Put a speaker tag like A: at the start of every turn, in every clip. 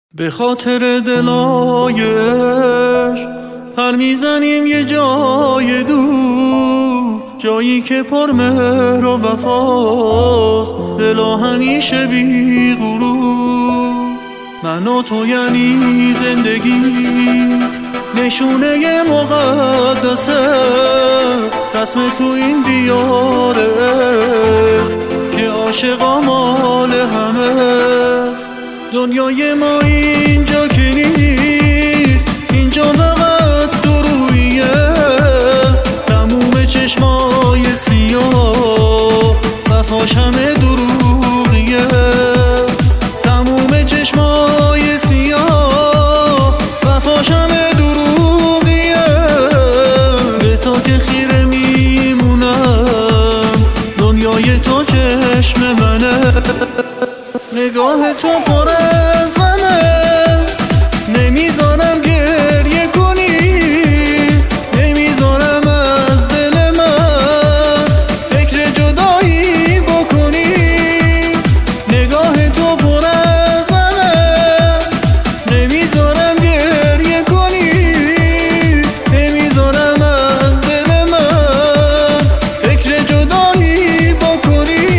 A: به خاطر دلای عشق پر میزنیم یه جای دور، جایی که پر مهر و وفاست، دلا همیشه بی غرور. من و تو یعنی زندگی، نشونه مقدسه، رسم تو این دیاره که عاشقا مال همه. دنیای ما اینجا که نیست، اینجا فقط درویه، تموم چشمای سیاه وفاش همه دروغیه. تموم چشمای سیاه وفاش همه دروغیه. به تو که خیره میمونم، دنیای تو چشم منه. نگاه تو پر از غمه، نمیذارم گریه کنی، نمیذارم از دل من فکر جدایی بکنی. نگاه تو پر از غمه، نمیذارم گریه کنی، نمیذارم از دل من فکر جدایی بکنی.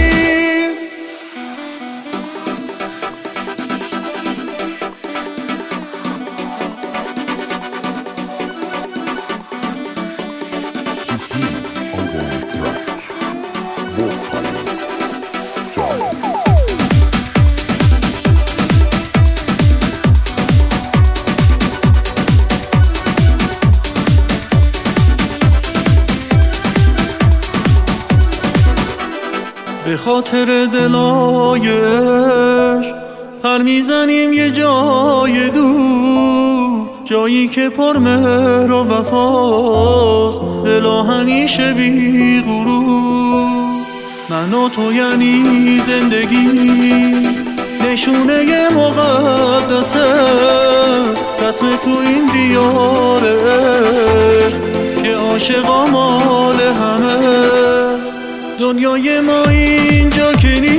A: به خاطر دلای عشق پر میزنیم یه جای دور، جایی که پر مهر و وفاست، دلا همیشه بی غرور. من و تو یعنی زندگی، نشونه مقدسه، رسم تو این دیاره که عاشقا مال همه. دنیای ما اینجا که نیست،